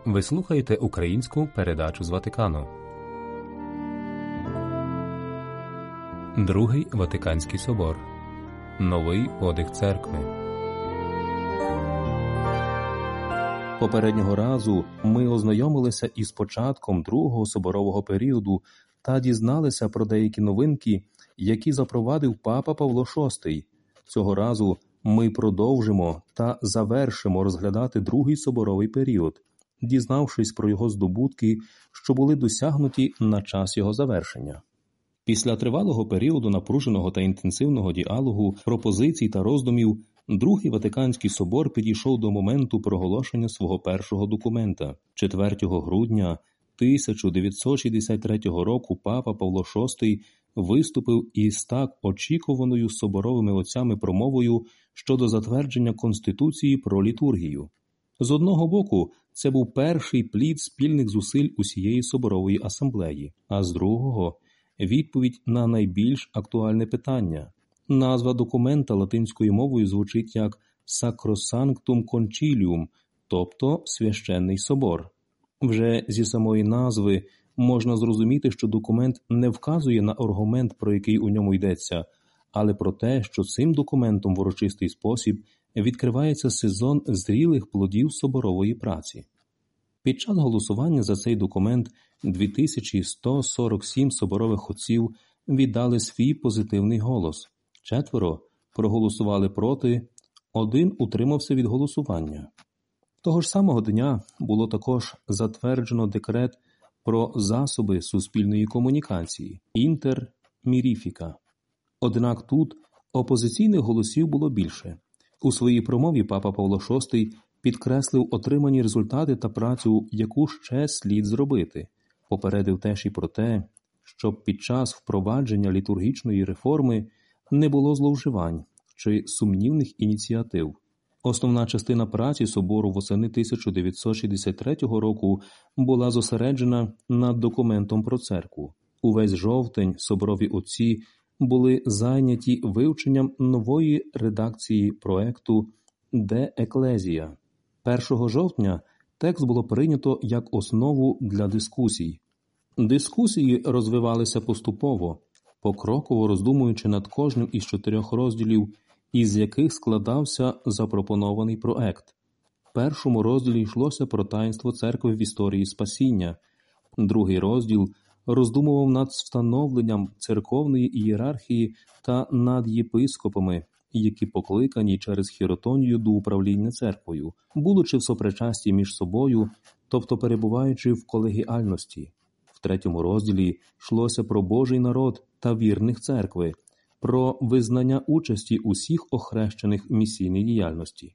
Ви слухаєте українську передачу з Ватикану. Другий Ватиканський собор. Новий подих церкви. Попереднього разу ми ознайомилися із початком другого соборового періоду та дізналися про деякі новинки, які запровадив папа Павло VI. Цього разу ми продовжимо та завершимо розглядати другий соборовий період, дізнавшись про його здобутки, що були досягнуті на час його завершення. Після тривалого періоду напруженого та інтенсивного діалогу, пропозицій та роздумів, Другий Ватиканський собор підійшов до моменту проголошення свого першого документа. 4 грудня 1963 року папа Павло VI виступив із так очікуваною соборовими отцями промовою щодо затвердження Конституції про літургію. З одного боку, це був перший плід спільних зусиль усієї соборової асамблеї, а з другого – відповідь на найбільш актуальне питання. Назва документа латинською мовою звучить як «Sacrosanctum Concilium», тобто «Священний собор». Вже зі самої назви можна зрозуміти, що документ не вказує на аргумент, про який у ньому йдеться, але про те, що цим документом в урочистий спосіб відкривається сезон зрілих плодів соборової праці. Під час голосування за цей документ 2147 соборових отців віддали свій позитивний голос. 4 проголосували проти, 1 утримався від голосування. Того ж самого дня було також затверджено декрет про засоби суспільної комунікації «Інтер Міріфіка». Однак тут опозиційних голосів було більше. У своїй промові папа Павло VI підкреслив отримані результати та працю, яку ще слід зробити. Попередив теж і про те, щоб під час впровадження літургічної реформи не було зловживань чи сумнівних ініціатив. Основна частина праці собору восени 1963 року була зосереджена над документом про церкву. Увесь жовтень соборові отці були зайняті вивченням нової редакції проекту «Де Еклезія». 1 жовтня текст було прийнято як основу для дискусій. Дискусії розвивалися поступово, покроково роздумуючи над кожним із 4 розділів, із яких складався запропонований проект. В першому розділі йшлося про таїнство церкви в історії спасіння. Другий розділ роздумував над встановленням церковної ієрархії та над єпископами, які покликані через хіротонію до управління церквою, будучи в сопричасті між собою, тобто перебуваючи в колегіальності. В третьому розділі йшлося про Божий народ та вірних церкви, про визнання участі усіх охрещених в місійній діяльності.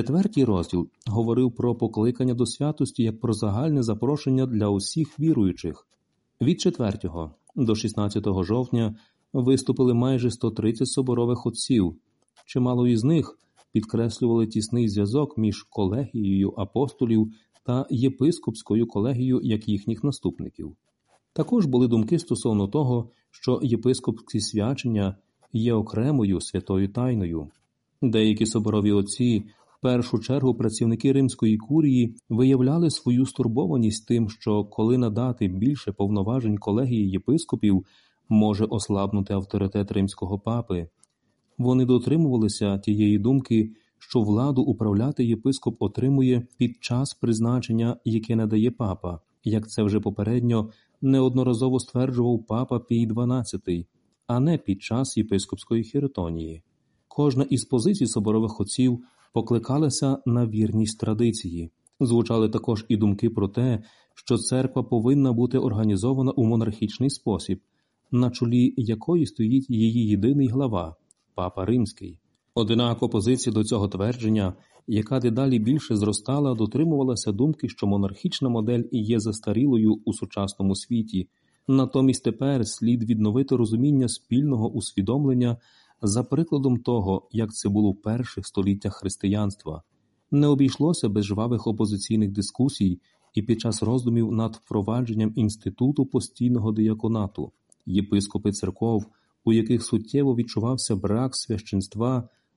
4 розділ говорив про покликання до святості як про загальне запрошення для усіх віруючих. Від 4 до 16 жовтня виступили майже 130 соборових отців. Чимало із них підкреслювали тісний зв'язок між колегією апостолів та єпископською колегією як їхніх наступників. Також були думки стосовно того, що єпископські свячення є окремою святою тайною. Деякі соборові отці, в першу чергу працівники Римської курії, виявляли свою стурбованість тим, що коли надати більше повноважень колегії єпископів, може ослабнути авторитет римського папи. Вони дотримувалися тієї думки, що владу управляти єпископ отримує під час призначення, яке надає папа, як це вже попередньо неодноразово стверджував папа Пій XII, а не під час єпископської хіротонії. Кожна із позицій соборових отців покликалася на вірність традиції. Звучали також і думки про те, що церква повинна бути організована у монархічний спосіб, на чолі якої стоїть її єдиний глава – папа Римський. Однак опозиція до цього твердження, яка дедалі більше зростала, дотримувалася думки, що монархічна модель є застарілою у сучасному світі. Натомість тепер слід відновити розуміння спільного усвідомлення за прикладом того, як це було в перших століттях християнства. Не обійшлося без жвавих опозиційних дискусій і під час роздумів над впровадженням інституту постійного дияконату. Єпископи церков, у яких суттєво відчувався брак священства,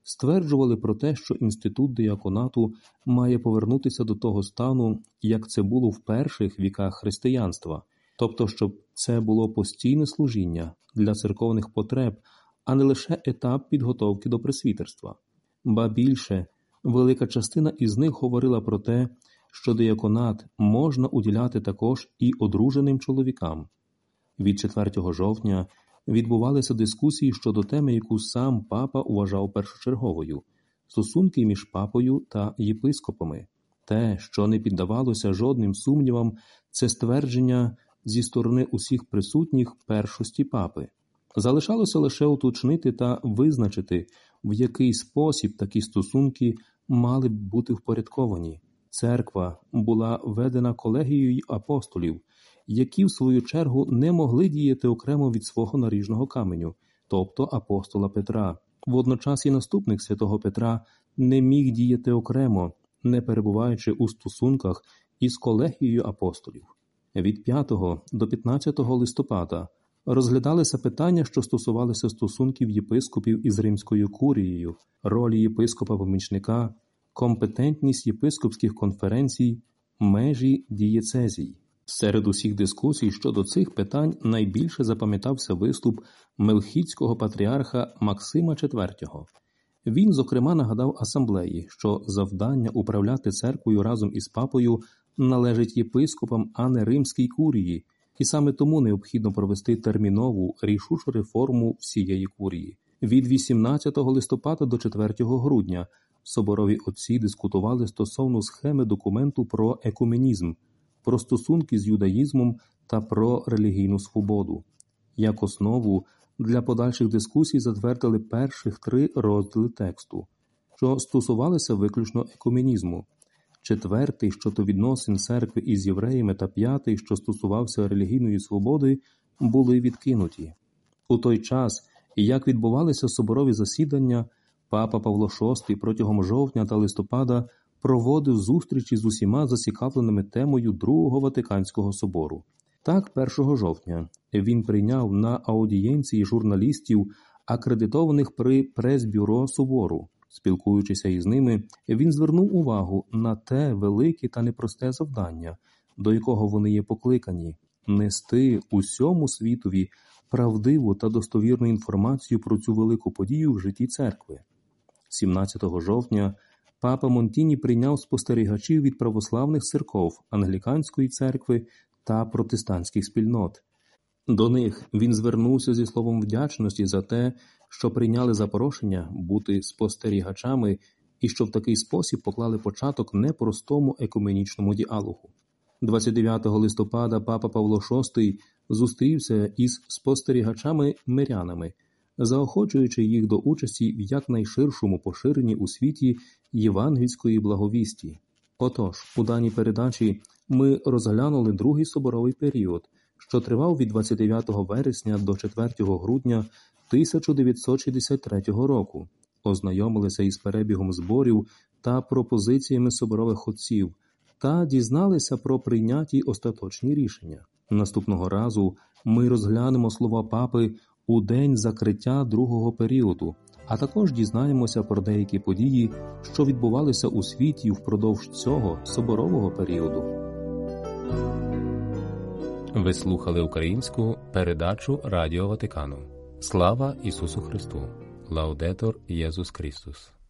стверджували про те, що інститут дияконату має повернутися до того стану, як це було в перших віках християнства, тобто, щоб це було постійне служіння для церковних потреб, а не лише етап підготовки до пресвітерства. Ба більше, велика частина із них говорила про те, що дияконат можна уділяти також і одруженим чоловікам. Від 4 жовтня відбувалися дискусії щодо теми, яку сам папа вважав першочерговою – стосунки між папою та єпископами. Те, що не піддавалося жодним сумнівам, це ствердження зі сторони усіх присутніх першості папи. Залишалося лише уточнити та визначити, в який спосіб такі стосунки мали б бути впорядковані. Церква була ведена колегією апостолів, які в свою чергу не могли діяти окремо від свого наріжного каменю, тобто апостола Петра. Водночас і наступник святого Петра не міг діяти окремо, не перебуваючи у стосунках із колегією апостолів. Від 5 до 15 листопада розглядалися питання, що стосувалися стосунків єпископів із Римською курією, ролі єпископа-помічника, компетентність єпископських конференцій, межі дієцезій. Серед усіх дискусій щодо цих питань найбільше запам'ятався виступ мелхітського патріарха Максима IV. Він, зокрема, нагадав асамблеї, що завдання управляти церквою разом із папою належить єпископам, а не Римській курії, і саме тому необхідно провести термінову, рішучу реформу всієї курії. Від 18 листопада до 4 грудня соборові отці дискутували стосовно схеми документу про екуменізм, про стосунки з юдаїзмом та про релігійну свободу. Як основу для подальших дискусій затвердили перших 3 розділи тексту, що стосувалися виключно екуменізму. 4, щодо відносин церкви із євреями, та 5, що стосувався релігійної свободи, були відкинуті. У той час, як відбувалися соборові засідання, папа Павло VI протягом жовтня та листопада проводив зустрічі з усіма зацікавленими темою Другого Ватиканського собору. Так, 1 жовтня він прийняв на аудієнції журналістів, акредитованих при прес-бюро собору. Спілкуючися із ними, він звернув увагу на те велике та непросте завдання, до якого вони є покликані – нести усьому світові правдиву та достовірну інформацію про цю велику подію в житті церкви. 17 жовтня папа Монтіні прийняв спостерігачів від православних церков, англіканської церкви та протестантських спільнот. До них він звернувся зі словом вдячності за те, що прийняли запрошення бути спостерігачами і що в такий спосіб поклали початок непростому екуменічному діалогу. 29 листопада папа Павло VI зустрівся із спостерігачами-мирянами, заохочуючи їх до участі в якнайширшому поширенні у світі євангельської благовісті. Отож, у даній передачі ми розглянули другий соборовий період, що тривав від 29 вересня до 4 грудня 1963 року. Ознайомилися із перебігом зборів та пропозиціями соборових отців та дізналися про прийняті остаточні рішення. Наступного разу ми розглянемо слова папи у день закриття другого періоду, а також дізнаємося про деякі події, що відбувалися у світі впродовж цього соборового періоду. Ви слухали українську передачу Радіо Ватикану. Слава Ісусу Христу! Лаудетор Єсус Христос!